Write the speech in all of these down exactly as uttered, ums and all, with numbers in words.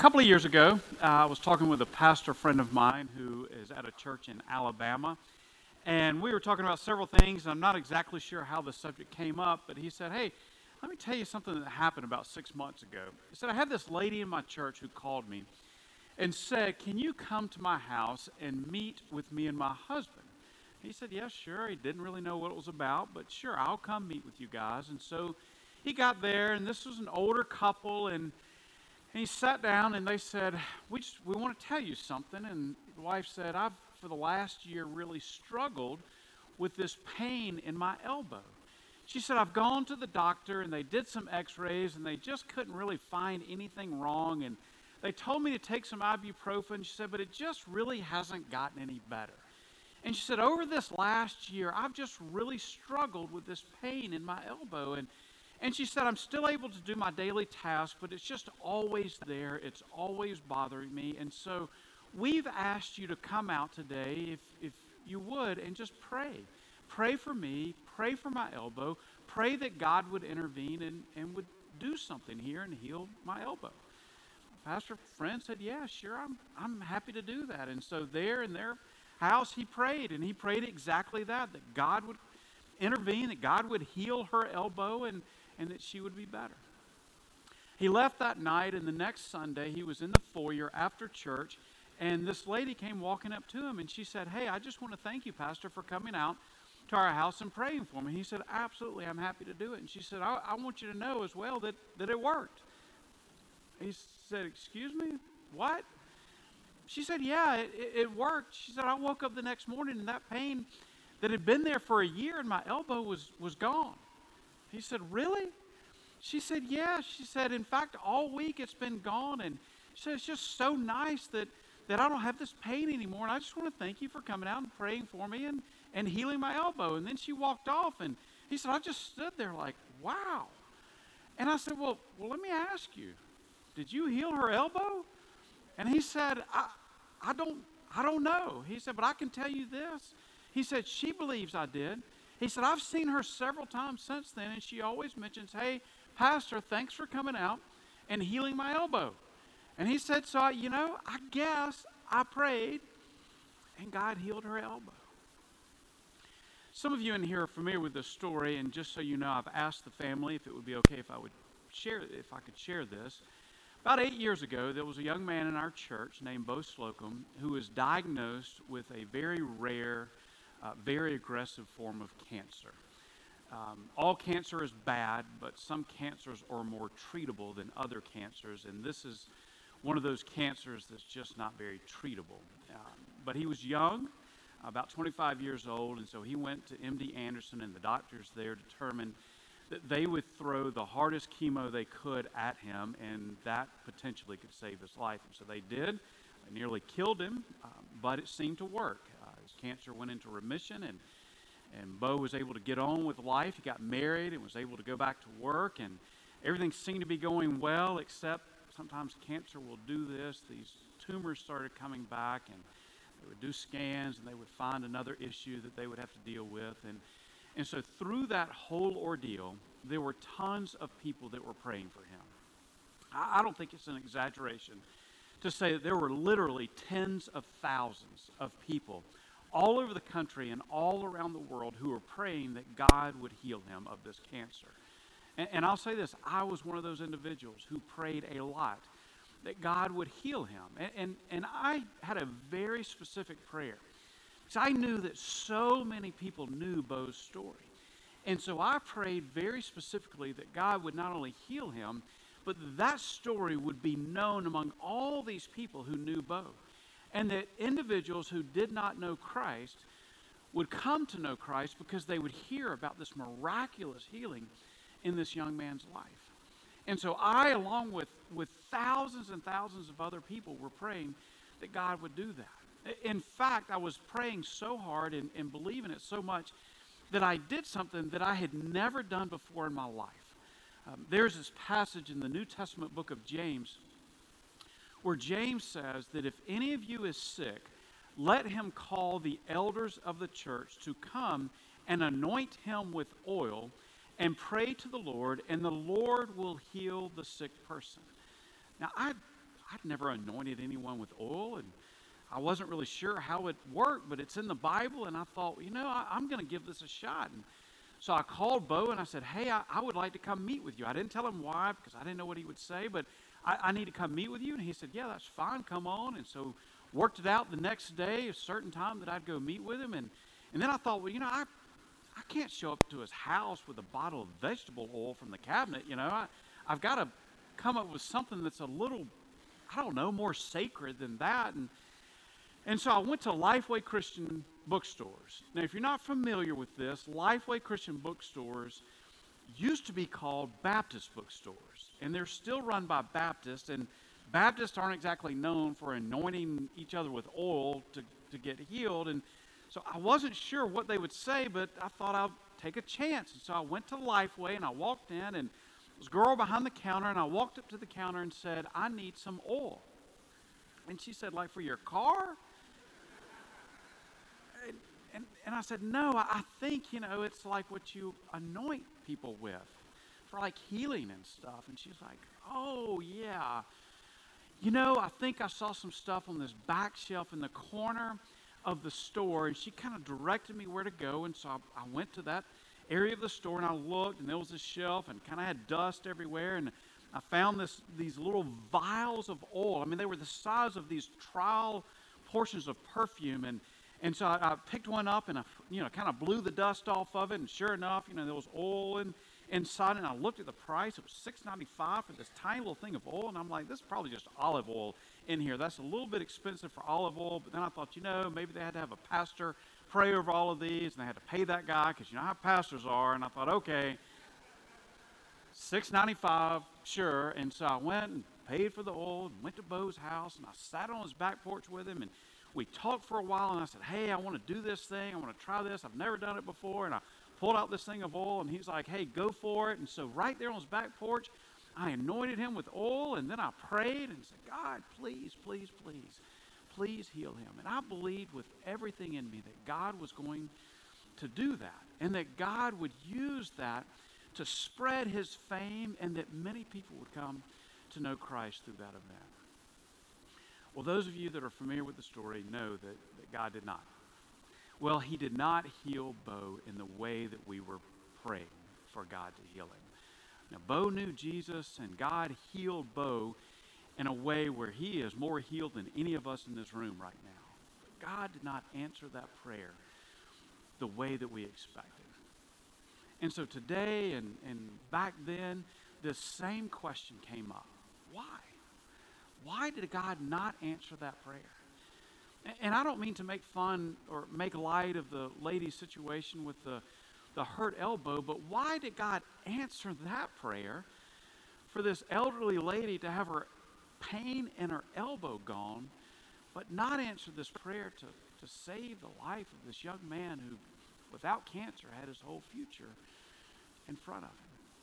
couple of years ago, uh, I was talking with a pastor friend of mine who is at a church in Alabama, and we were talking about several things, and I'm not exactly sure how the subject came up, but he said, hey, let me tell you something that happened about six months ago. He said, I had this lady in my church who called me and said, can you come to my house and meet with me and my husband? He said, yeah, sure. He didn't really know what it was about, but sure, I'll come meet with you guys. And so he got there, and this was an older couple, and And he sat down and they said, we just, we want to tell you something. And the wife said, I've, for the last year, really struggled with this pain in my elbow. She said, I've gone to the doctor and they did some x-rays and they just couldn't really find anything wrong. And they told me to take some ibuprofen. She said, but it just really hasn't gotten any better. And she said, over this last year, I've just really struggled with this pain in my elbow. And And she said, I'm still able to do my daily task, but it's just always there. It's always bothering me. And so we've asked you to come out today, if, if you would, and just pray. Pray for me. Pray for my elbow. Pray that God would intervene and, and would do something here and heal my elbow. Pastor friend said, yeah, sure, I'm, I'm happy to do that. And so there in their house, he prayed, and he prayed exactly that, that God would intervene, that God would heal her elbow, and and that she would be better. He left that night, and the next Sunday, he was in the foyer after church, and this lady came walking up to him, and she said, hey, I just want to thank you, Pastor, for coming out to our house and praying for me. He said, absolutely, I'm happy to do it. And she said, I, I want you to know as well that, that it worked. He said, excuse me, what? She said, yeah, it, it worked. She said, I woke up the next morning, and that pain that had been there for a year in my elbow was, was gone. He said, really? She said, yeah. She said, in fact, all week it's been gone. And she said, it's just so nice that, that I don't have this pain anymore. And I just want to thank you for coming out and praying for me and, and healing my elbow. And then she walked off. And he said, I just stood there like, wow. And I said, well, well, let me ask you, did you heal her elbow? And he said, I, I don't, I don't know. He said, but I can tell you this. He said, she believes I did. He said, I've seen her several times since then, and she always mentions, hey, Pastor, thanks for coming out and healing my elbow. And he said, so, I, you know, I guess I prayed, and God healed her elbow. Some of you in here are familiar with this story, and just so you know, I've asked the family if it would be okay if I would share, if I could share this. About eight years ago, there was a young man in our church named Bo Slocum who was diagnosed with a very rare Uh, very aggressive form of cancer. Um, all cancer is bad, but some cancers are more treatable than other cancers, and this is one of those cancers that's just not very treatable. Um, but he was young, about twenty-five years old, and so he went to M D Anderson, and the doctors there determined that they would throw the hardest chemo they could at him, and that potentially could save his life. And so they did. They nearly killed him, um, but it seemed to work. His cancer went into remission, and and Bo was able to get on with life. He got married and was able to go back to work, and everything seemed to be going well, except sometimes cancer will do this. These tumors started coming back, and they would do scans, and they would find another issue that they would have to deal with. And, and so through that whole ordeal, there were tons of people that were praying for him. I, I don't think it's an exaggeration to say that there were literally tens of thousands of people all over the country and all around the world who were praying that God would heal him of this cancer. And, and I'll say this, I was one of those individuals who prayed a lot that God would heal him. And, and, and I had a very specific prayer, because I knew that so many people knew Bo's story. And so I prayed very specifically that God would not only heal him, but that story would be known among all these people who knew Bo. And that individuals who did not know Christ would come to know Christ because they would hear about this miraculous healing in this young man's life. And so I, along with, with thousands and thousands of other people, were praying that God would do that. In fact, I was praying so hard and, and believing it so much that I did something that I had never done before in my life. Um, there's this passage in the New Testament book of James where James says that if any of you is sick, let him call the elders of the church to come and anoint him with oil and pray to the Lord, and the Lord will heal the sick person. Now, I I'd never anointed anyone with oil, and I wasn't really sure how it worked, but it's in the Bible, and I thought, you know, I, I'm going to give this a shot. And so I called Bo, and I said, hey, I, I would like to come meet with you. I didn't tell him why, because I didn't know what he would say, but I, I need to come meet with you. And he said, yeah, that's fine, come on. And so worked it out the next day, a certain time that I'd go meet with him. And, and then I thought, well, you know, I, I can't show up to his house with a bottle of vegetable oil from the cabinet, you know. I, I've got to come up with something that's a little, I don't know, more sacred than that. And and so I went to Lifeway Christian bookstores. Now, if you're not familiar with this, Lifeway Christian bookstores used to be called Baptist bookstores, and they're still run by Baptists, and Baptists aren't exactly known for anointing each other with oil to, to get healed. And so I wasn't sure what they would say, but I thought I'd take a chance. And so I went to Lifeway, and I walked in, and there was a girl behind the counter, and I walked up to the counter and said, I need some oil. And she said, like for your car? And, and, and I said, no, I, I think, you know, it's like what you anoint people with for like healing and stuff. And she's like, oh, yeah. You know, I think I saw some stuff on this back shelf in the corner of the store, and she kind of directed me where to go. And so I, I went to that area of the store, and I looked, and there was this shelf, and kind of had dust everywhere, and I found this these little vials of oil. I mean, they were the size of these trial portions of perfume, and and so I, I picked one up, and I, you know, kind of blew the dust off of it, and sure enough, you know, there was oil in, inside, and I looked at the price. It was six ninety-five for this tiny little thing of oil, and I'm like, this is probably just olive oil in here. That's a little bit expensive for olive oil, but then I thought, you know, maybe they had to have a pastor pray over all of these, and they had to pay that guy, because you know how pastors are, and I thought, okay, six ninety-five, sure. And so I went and paid for the oil and went to Bo's house, and I sat on his back porch with him, and we talked for a while, and I said, hey, I want to do this thing. I want to try this. I've never done it before. And I pulled out this thing of oil, and he's like, hey, go for it. And so right there on his back porch, I anointed him with oil, and then I prayed and said, God, please, please, please, please heal him. And I believed with everything in me that God was going to do that, and that God would use that to spread his fame, and that many people would come to know Christ through that event. Well, those of you that are familiar with the story know that, that God did not. Well, he did not heal Bo in the way that we were praying for God to heal him. Now, Bo knew Jesus, and God healed Bo in a way where he is more healed than any of us in this room right now. But God did not answer that prayer the way that we expected. And so today and, and back then, this same question came up. Why? Why did God not answer that prayer? And, and I don't mean to make fun or make light of the lady's situation with the, the hurt elbow, but why did God answer that prayer for this elderly lady to have her pain in her elbow gone, but not answer this prayer to, to save the life of this young man who, without cancer, had his whole future in front of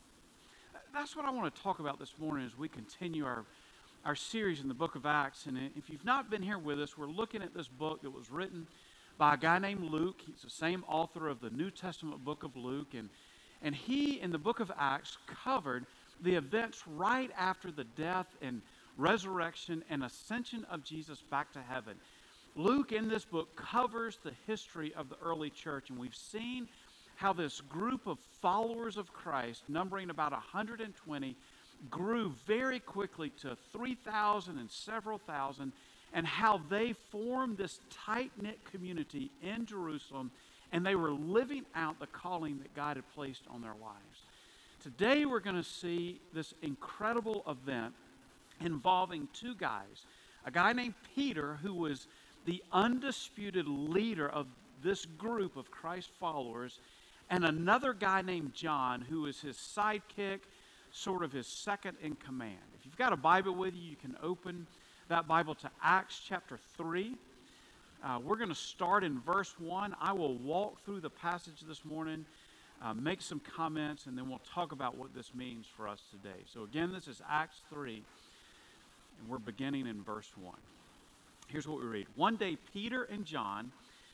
him? That's what I want to talk about this morning as we continue our, our series in the book of Acts. And if you've not been here with us, we're looking at this book that was written by a guy named Luke. He's the same author of the New Testament book of Luke. And, and he, in the book of Acts, covered the events right after the death and resurrection and ascension of Jesus back to heaven. Luke, in this book, covers the history of the early church, and we've seen how this group of followers of Christ, numbering about one hundred twenty, grew very quickly to three thousand and several thousand, and how they formed this tight-knit community in Jerusalem, and they were living out the calling that God had placed on their lives. Today we're going to see this incredible event involving two guys, a guy named Peter, who was the undisputed leader of this group of Christ followers, and another guy named John, who is his sidekick, sort of his second in command. If you've got a Bible with you, you can open that Bible to Acts chapter three. Uh, we're going to start in verse one. I will walk through the passage this morning, uh, make some comments, and then we'll talk about what this means for us today. So again, this is Acts three, and we're beginning in verse one. Here's what we read. One day, Peter and John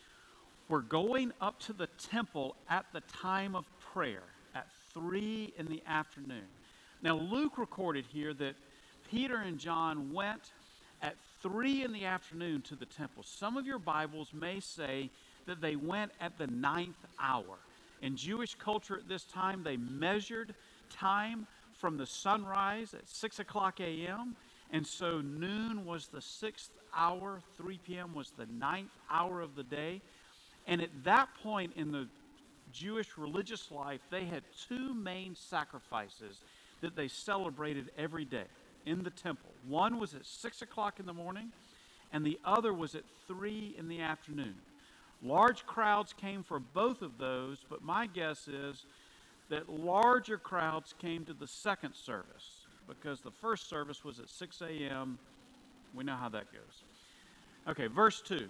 were going up to the temple at the time of prayer at three in the afternoon. Now, Luke recorded here that Peter and John went at three in the afternoon to the temple. Some of your Bibles may say that they went at the ninth hour. In Jewish culture at this time, they measured time from the sunrise at six o'clock a m, and so noon was the sixth hour, three p m was the ninth hour of the day. And at that point in the Jewish religious life, they had two main sacrifices that they celebrated every day in the temple. One was at six o'clock in the morning, and the other was at three in the afternoon. Large crowds came for both of those, but my guess is that larger crowds came to the second service because the first service was at six a m We know how that goes. Okay, verse two.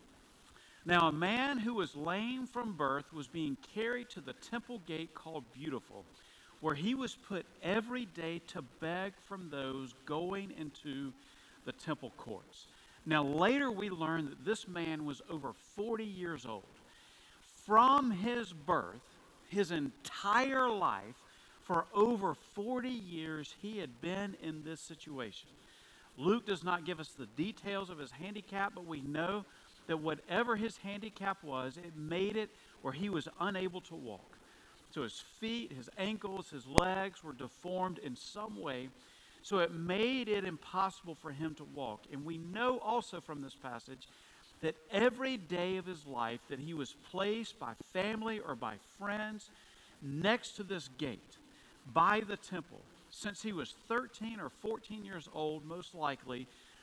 Now a man who was lame from birth was being carried to the temple gate called Beautiful, where he was put every day to beg from those going into the temple courts. Now later we learn that this man was over forty years old. From his birth, his entire life, for over forty years, he had been in this situation. Luke does not give us the details of his handicap, but we know that whatever his handicap was, it made it where he was unable to walk. So his feet, his ankles, his legs were deformed in some way, so it made it impossible for him to walk. And we know also from this passage that every day of his life that he was placed by family or by friends next to this gate by the temple. Since he was thirteen or fourteen years old, most likely,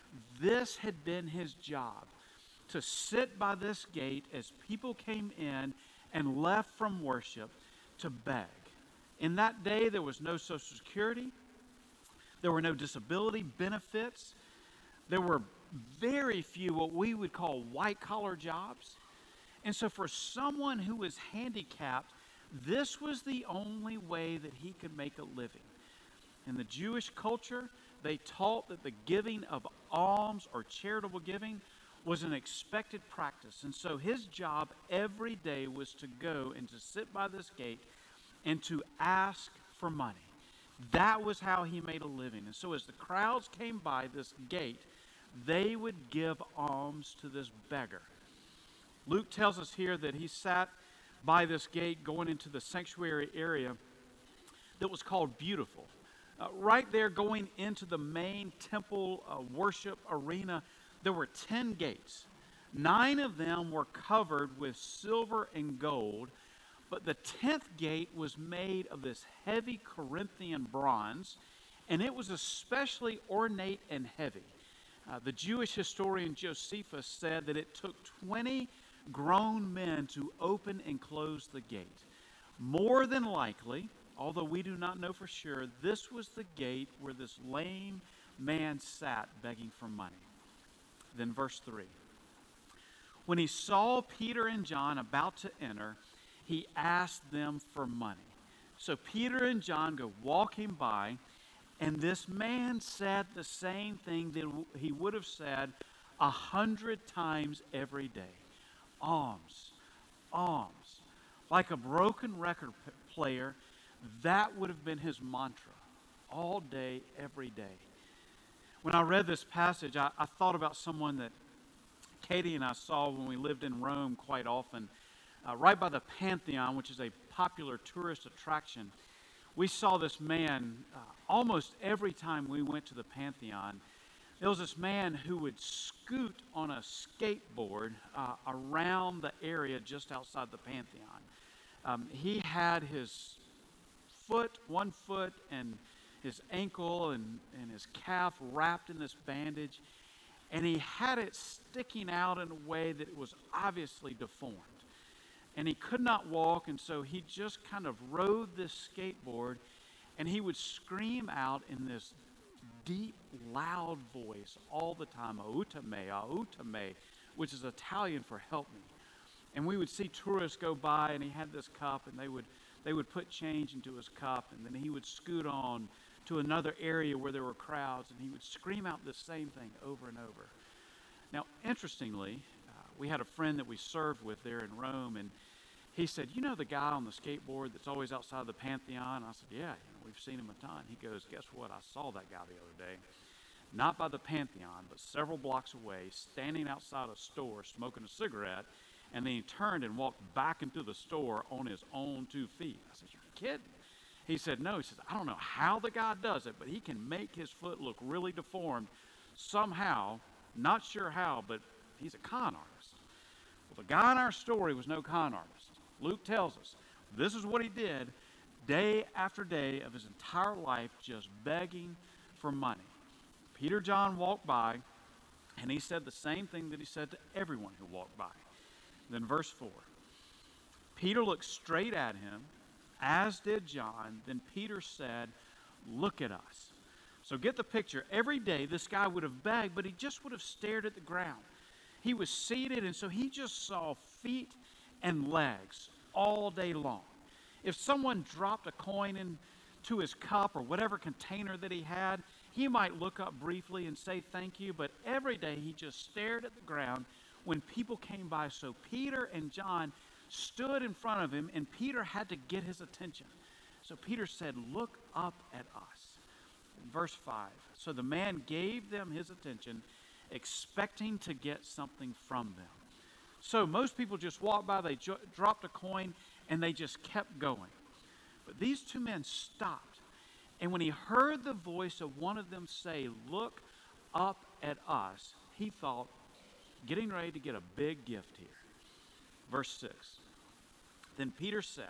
this had been his job, to sit by this gate as people came in and left from worship to beg. In that day, there was no Social Security. There were no disability benefits. There were very few what we would call white-collar jobs. And so for someone who was handicapped, this was the only way that he could make a living. In the Jewish culture, they taught that the giving of alms or charitable giving was an expected practice. And so his job every day was to go and to sit by this gate and to ask for money. That was how he made a living. And so as the crowds came by this gate, they would give alms to this beggar. Luke tells us here that he sat by this gate going into the sanctuary area that was called Beautiful. Uh, right there going into the main temple uh, worship arena, there were ten gates. Nine of them were covered with silver and gold, but the tenth gate was made of this heavy Corinthian bronze, and it was especially ornate and heavy. Uh, the Jewish historian Josephus said that it took twenty grown men to open and close the gate. More than likely, although we do not know for sure, this was the gate where this lame man sat begging for money. Then verse three. When he saw Peter and John about to enter, he asked them for money. So Peter and John go walking by, and this man said the same thing that he would have said a hundred times every day. Alms, alms. Like a broken record p- player, that would have been his mantra all day, every day. When I read this passage, I, I thought about someone that Katie and I saw when we lived in Rome quite often, uh, right by the Pantheon, which is a popular tourist attraction. We saw this man uh, almost every time we went to the Pantheon. There was this man who would scoot on a skateboard uh, around the area just outside the Pantheon. Um, he had his foot, one foot, and his ankle and, and his calf wrapped in this bandage, and he had it sticking out in a way that it was obviously deformed. And he could not walk, and so he just kind of rode this skateboard, and he would scream out in this deep, loud voice all the time, "Aiutami, aiutami," which is Italian for "help me." And we would see tourists go by, and he had this cup, and they would they would put change into his cup, and then he would scoot on to another area where there were crowds, and he would scream out the same thing over and over. Now, interestingly, uh, we had a friend that we served with there in Rome, and he said, "You know the guy on the skateboard that's always outside the Pantheon?" I said, "Yeah, you know, we've seen him a ton." He goes, "Guess what? I saw that guy the other day." not by the Pantheon, but several blocks away, standing outside a store smoking a cigarette, and then he turned and walked back into the store on his own two feet. I said, you're kidding. He said, no. He says, I don't know how the guy does it, but he can make his foot look really deformed somehow, not sure how, but he's a con artist. Well, the guy in our story was no con artist. Luke tells us this is what he did day after day of his entire life, just begging for money. Peter John walked by, and he said the same thing that he said to everyone who walked by. Then verse four, Peter looked straight at him, as did John. Then Peter said, look at us. So get the picture. Every day this guy would have begged, but he just would have stared at the ground. He was seated, and so he just saw feet and legs all day long. If someone dropped a coin into his cup or whatever container that he had, he might look up briefly and say thank you, but every day he just stared at the ground when people came by. So Peter and John stood in front of him, and Peter had to get his attention. So Peter said, look up at us. In verse five, so the man gave them his attention, expecting to get something from them. So most people just walked by, they jo- dropped a coin, and they just kept going. But these two men stopped, and when he heard the voice of one of them say, look up at us, he thought, getting ready to get a big gift here. Verse six, then Peter said,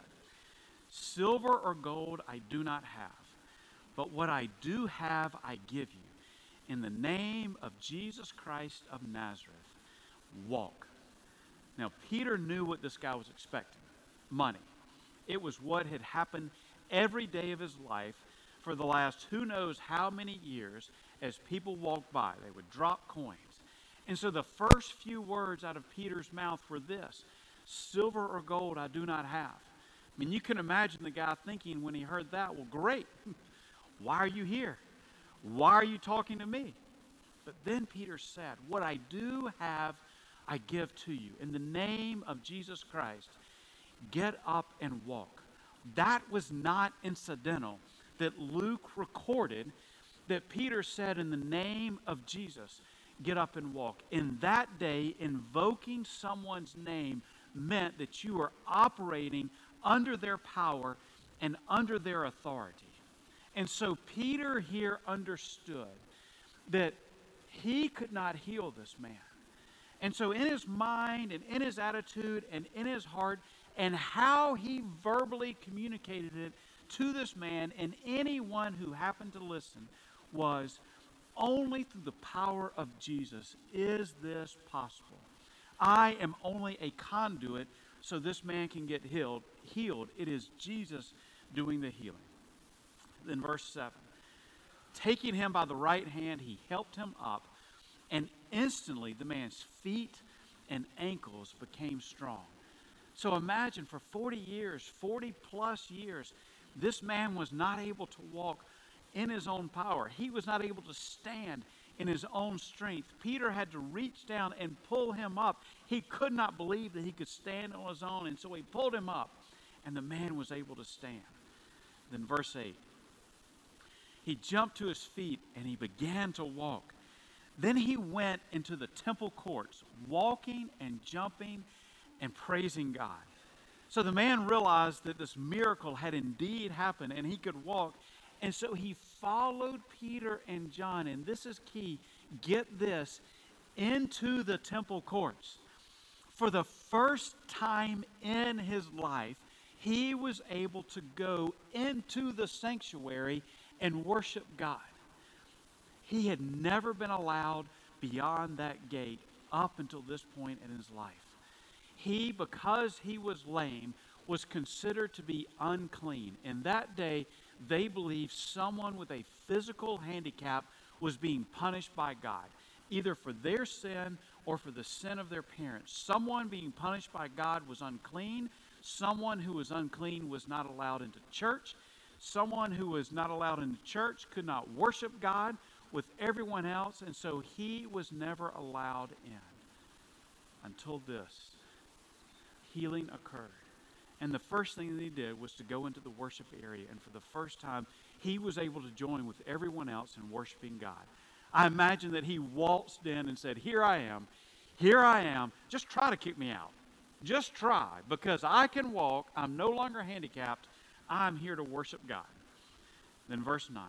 silver or gold I do not have, but what I do have I give you. In the name of Jesus Christ of Nazareth, walk. Now, Peter knew what this guy was expecting, money. It was what had happened every day of his life for the last who knows how many years as people walked by. They would drop coins. And so the first few words out of Peter's mouth were this, silver or gold I do not have. I mean, you can imagine the guy thinking when he heard that, well, great. Why are you here? Why are you talking to me? But then Peter said, what I do have, I give to you. In the name of Jesus Christ, get up and walk. That was not incidental that Luke recorded that Peter said in the name of Jesus, get up and walk. In that day, invoking someone's name meant that you were operating under their power and under their authority. And so Peter here understood that he could not heal this man. And so in his mind and in his attitude and in his heart and how he verbally communicated it to this man and anyone who happened to listen was, only through the power of Jesus is this possible. I am only a conduit so this man can get healed. Healed. It is Jesus doing the healing. Then verse seven, taking him by the right hand, he helped him up, and instantly the man's feet and ankles became strong. So imagine for forty years, forty plus years, this man was not able to walk in his own power. He was not able to stand in his own strength. Peter had to reach down and pull him up. He could not believe that he could stand on his own, and so he pulled him up, and the man was able to stand. Then verse eight, he jumped to his feet and he began to walk. Then he went into the temple courts, walking and jumping and praising God. So the man realized that this miracle had indeed happened and he could walk. And so he followed Peter and John, and this is key, get this, into the temple courts. For the first time in his life, he was able to go into the sanctuary and worship God. He had never been allowed beyond that gate up until this point in his life. He, because he was lame, was considered to be unclean. In that day, they believed someone with a physical handicap was being punished by God, either for their sin or for the sin of their parents. Someone being punished by God was unclean. Someone who was unclean was not allowed into church. Someone who was not allowed into church could not worship God with everyone else, and so he was never allowed in until this healing occurred. And the first thing that he did was to go into the worship area, and for the first time, he was able to join with everyone else in worshiping God. I imagine that he waltzed in and said, here I am, here I am, just try to kick me out. Just try, because I can walk, I'm no longer handicapped, I'm here to worship God. Then verse nine.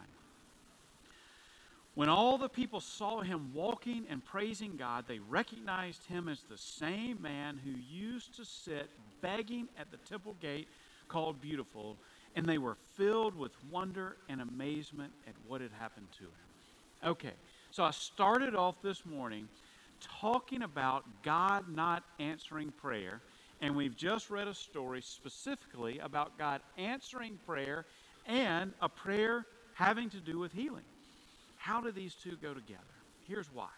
When all the people saw him walking and praising God, they recognized him as the same man who used to sit begging at the temple gate called Beautiful, and they were filled with wonder and amazement at what had happened to him. Okay, so I started off this morning talking about God not answering prayer, and we've just read a story specifically about God answering prayer and a prayer having to do with healing. How do these two go together? Here's why.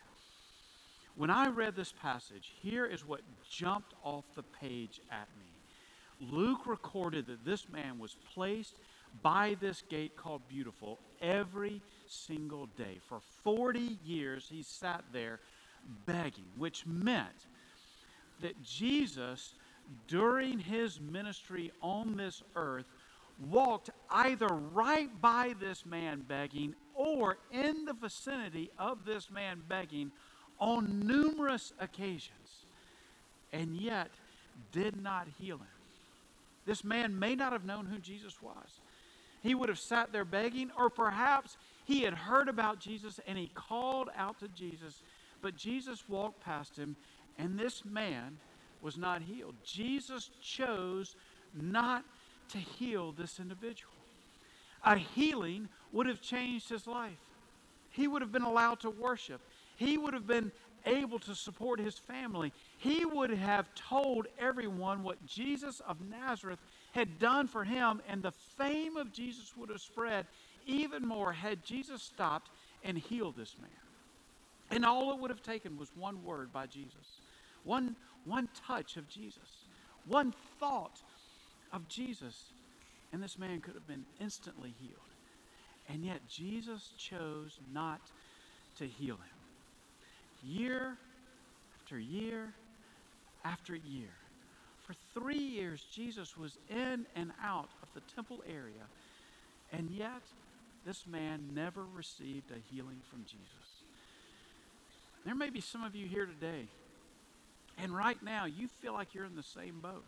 When I read this passage, here is what jumped off the page at me. Luke recorded that this man was placed by this gate called Beautiful every single day. For forty years he sat there begging, which meant that Jesus, during his ministry on this earth, walked either right by this man begging or in the vicinity of this man begging on numerous occasions, and yet did not heal him. This man may not have known who Jesus was. He would have sat there begging, or perhaps he had heard about Jesus and he called out to Jesus, but Jesus walked past him and this man was not healed. Jesus chose not to heal this individual. A healing would have changed his life. He would have been allowed to worship. He would have been able to support his family. He would have told everyone what Jesus of Nazareth had done for him, and the fame of Jesus would have spread even more had Jesus stopped and healed this man. And all it would have taken was one word by Jesus, one, one touch of Jesus, one thought of Jesus, and this man could have been instantly healed. And yet Jesus chose not to heal him. Year after year after year. For three years, Jesus was in and out of the temple area, and yet this man never received a healing from Jesus. There may be some of you here today, and right now you feel like you're in the same boat.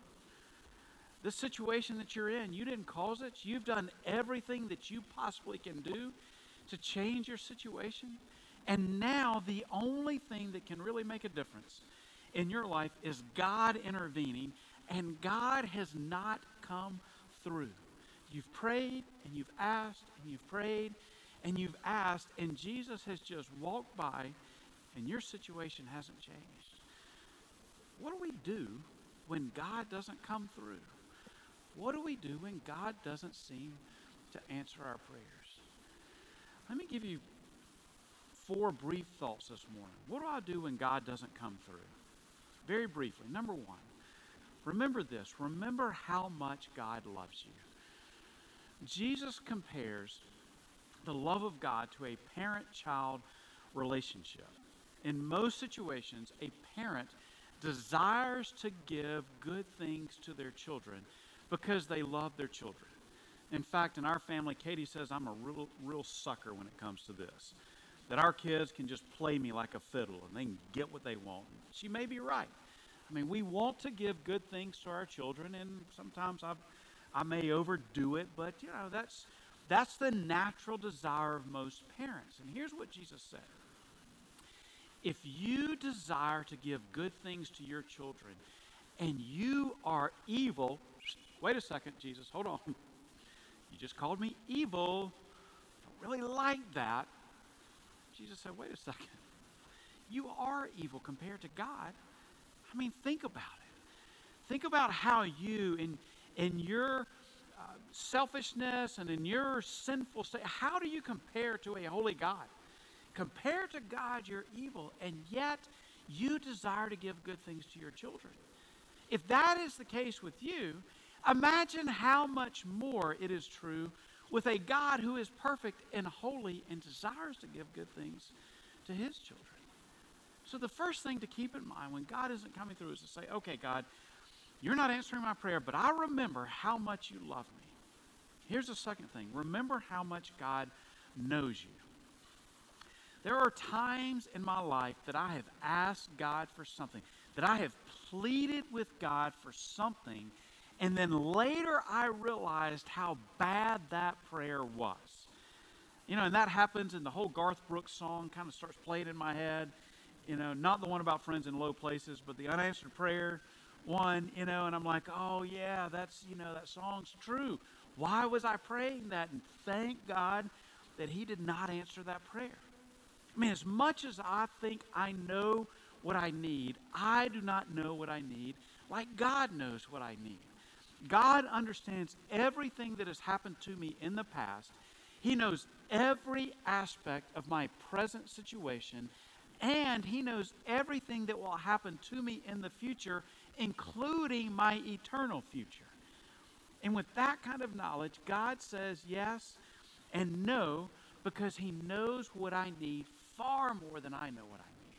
The situation that you're in, you didn't cause it. You've done everything that you possibly can do to change your situation. And now the only thing that can really make a difference in your life is God intervening, and God has not come through. You've prayed and you've asked and you've prayed and you've asked, and Jesus has just walked by and your situation hasn't changed. What do we do when God doesn't come through? What do we do when God doesn't seem to answer our prayers? Let me give you four brief thoughts this morning. What do I do when God doesn't come through? Very briefly. Number one, remember this. Remember how much God loves you. Jesus compares the love of God to a parent-child relationship. In most situations, a parent desires to give good things to their children because they love their children. In fact, in our family, Katie says I'm a real, real sucker when it comes to this. That our kids can just play me like a fiddle and they can get what they want. She may be right. I mean, we want to give good things to our children, and sometimes I, I may overdo it, but you know, that's that's the natural desire of most parents. And here's what Jesus said. If you desire to give good things to your children, and you are evil, wait a second, Jesus, hold on. You just called me evil. I don't really like that. Jesus said, wait a second. You are evil compared to God. I mean, think about it. Think about how you, in, in your uh, selfishness and in your sinful state, how do you compare to a holy God? Compared to God, you're evil, and yet you desire to give good things to your children. If that is the case with you, imagine how much more it is true with a God who is perfect and holy and desires to give good things to his children. So the first thing to keep in mind when God isn't coming through is to say, okay, God, you're not answering my prayer, but I remember how much you love me. Here's the second thing. Remember how much God knows you. There are times in my life that I have asked God for something, that I have pleaded with God for something, and then later I realized how bad that prayer was. You know, and that happens, and the whole Garth Brooks song kind of starts playing in my head. You know, not the one about friends in low places, but the unanswered prayer one, you know, and I'm like, oh yeah, that's, you know, that song's true. Why was I praying that? And thank God that he did not answer that prayer. I mean, as much as I think I know what I need, I do not know what I need like God knows what I need. God understands everything that has happened to me in the past. He knows every aspect of my present situation, and he knows everything that will happen to me in the future, including my eternal future. And with that kind of knowledge, God says yes and no, because he knows what I need far more than I know what I need.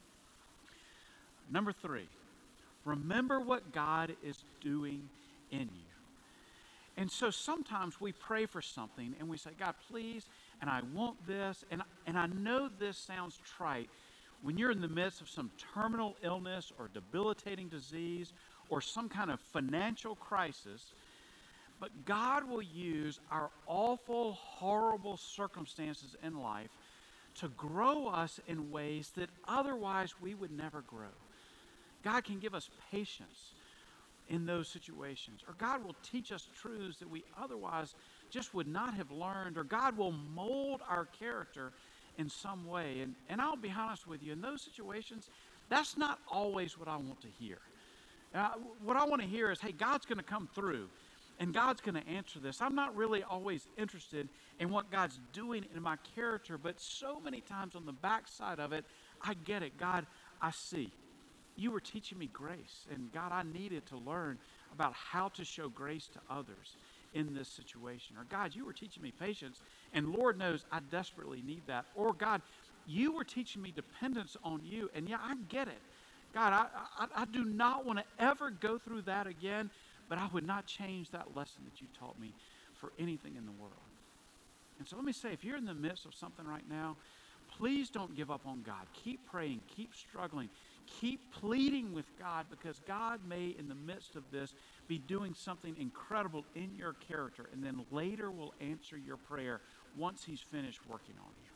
Number three, remember what God is doing in you. And so sometimes we pray for something and we say, God, please, and I want this, and, and I know this sounds trite. When you're in the midst of some terminal illness or debilitating disease or some kind of financial crisis, but God will use our awful, horrible circumstances in life to grow us in ways that otherwise we would never grow. God can give us patience in those situations, or God will teach us truths that we otherwise just would not have learned, or God will mold our character in some way. And, and I'll be honest with you, in those situations, that's not always what I want to hear. Uh, what I want to hear is, hey, God's going to come through, and God's going to answer this. I'm not really always interested in what God's doing in my character, but so many times on the backside of it, I get it. God, I see. You were teaching me grace, and God, I needed to learn about how to show grace to others in this situation. Or God, you were teaching me patience, and Lord knows I desperately need that. Or God, you were teaching me dependence on you, and yeah, I get it. God, I, I, I do not want to ever go through that again, but I would not change that lesson that you taught me for anything in the world. And so let me say, if you're in the midst of something right now, please don't give up on God. Keep praying, keep struggling, keep pleading with God, because God may, in the midst of this, be doing something incredible in your character, and then later will answer your prayer once he's finished working on you.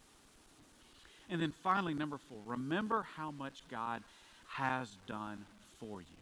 And then finally, number four, remember how much God has done for you.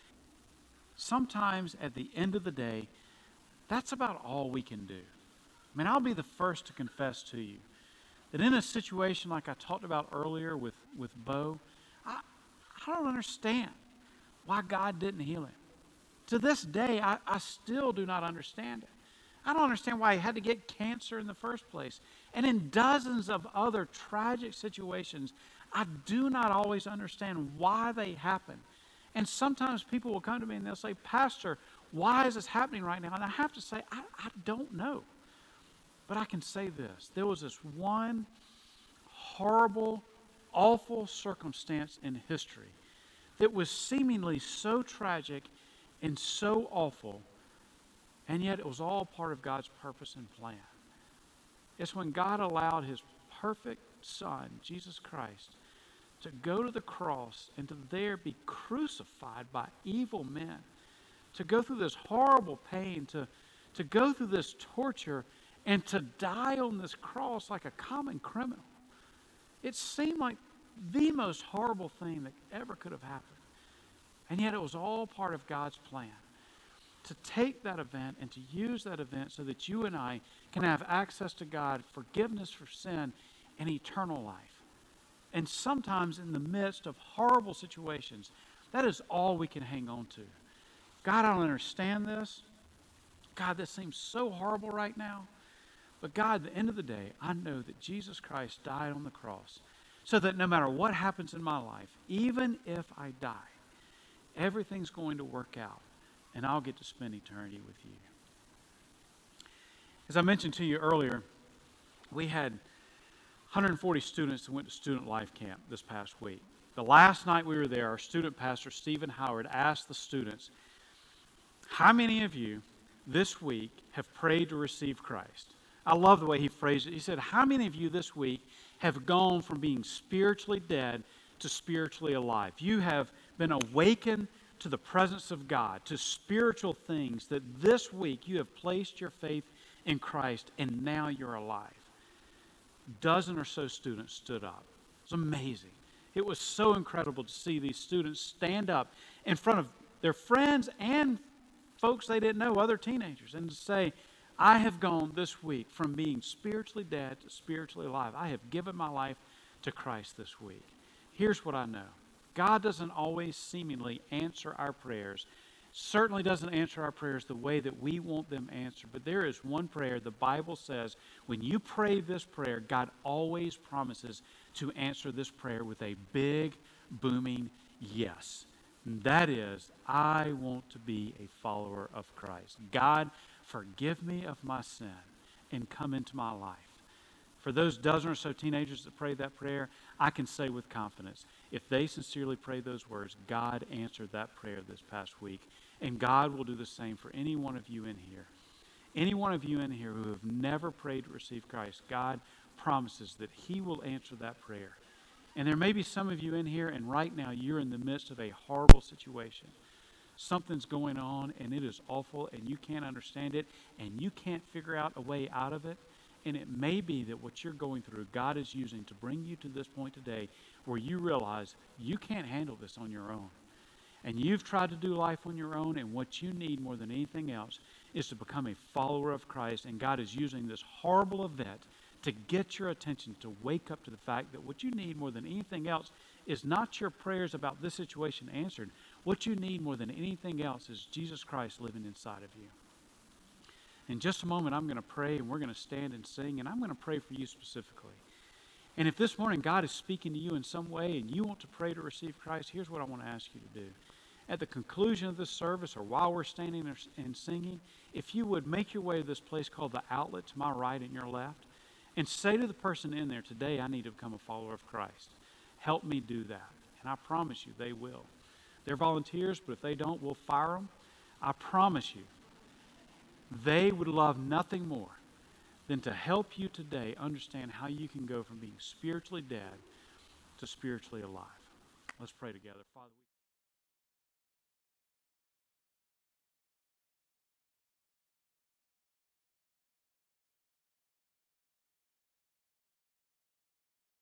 Sometimes at the end of the day, that's about all we can do. I mean, I'll be the first to confess to you that in a situation like I talked about earlier with, with Bo, I, I don't understand why God didn't heal him. To this day, I, I still do not understand it. I don't understand why he had to get cancer in the first place. And in dozens of other tragic situations, I do not always understand why they happen. And sometimes people will come to me and they'll say, Pastor, why is this happening right now? And I have to say, I, I don't know. But I can say this. There was this one horrible, awful circumstance in history that was seemingly so tragic and so awful, and yet it was all part of God's purpose and plan. It's when God allowed his perfect Son, Jesus Christ, to go to the cross and to there be crucified by evil men, to go through this horrible pain, to, to go through this torture, and to die on this cross like a common criminal. It seemed like the most horrible thing that ever could have happened. And yet it was all part of God's plan to take that event and to use that event so that you and I can have access to God, forgiveness for sin, and eternal life. And sometimes in the midst of horrible situations, that is all we can hang on to. God, I don't understand this. God, this seems so horrible right now. But God, at the end of the day, I know that Jesus Christ died on the cross so that no matter what happens in my life, even if I die, everything's going to work out and I'll get to spend eternity with you. As I mentioned to you earlier, we had one hundred forty students that went to Student Life Camp this past week. The last night we were there, our student pastor, Stephen Howard, asked the students, how many of you this week have prayed to receive Christ? I love the way he phrased it. He said, how many of you this week have gone from being spiritually dead to spiritually alive. You have been awakened to the presence of God, to spiritual things, that this week you have placed your faith in Christ and now you're alive. A dozen or so students stood up. It was amazing. It was so incredible to see these students stand up in front of their friends and folks they didn't know, other teenagers, and to say, I have gone this week from being spiritually dead to spiritually alive. I have given my life to Christ this week. Here's what I know. God doesn't always seemingly answer our prayers. Certainly doesn't answer our prayers the way that we want them answered. But there is one prayer the Bible says, when you pray this prayer, God always promises to answer this prayer with a big, booming yes. And that is, I want to be a follower of Christ. God, forgive me of my sin and come into my life. For those dozen or so teenagers that prayed that prayer, I can say with confidence, if they sincerely prayed those words, God answered that prayer this past week. And God will do the same for any one of you in here. Any one of you in here who have never prayed to receive Christ, God promises that He will answer that prayer. And there may be some of you in here, and right now you're in the midst of a horrible situation. Something's going on, and it is awful, and you can't understand it, and you can't figure out a way out of it. And it may be that what you're going through, God is using to bring you to this point today where you realize you can't handle this on your own. And you've tried to do life on your own, and what you need more than anything else is to become a follower of Christ. And God is using this horrible event to get your attention, to wake up to the fact that what you need more than anything else is not your prayers about this situation answered. What you need more than anything else is Jesus Christ living inside of you. In just a moment, I'm going to pray, and we're going to stand and sing, and I'm going to pray for you specifically. And if this morning God is speaking to you in some way and you want to pray to receive Christ, here's what I want to ask you to do. At the conclusion of this service, or while we're standing and singing, if you would make your way to this place called the Outlet to my right and your left, and say to the person in there, today I need to become a follower of Christ. Help me do that. And I promise you they will. They're volunteers, but if they don't, we'll fire them. I promise you, they would love nothing more than to help you today understand how you can go from being spiritually dead to spiritually alive. Let's pray together. Father, we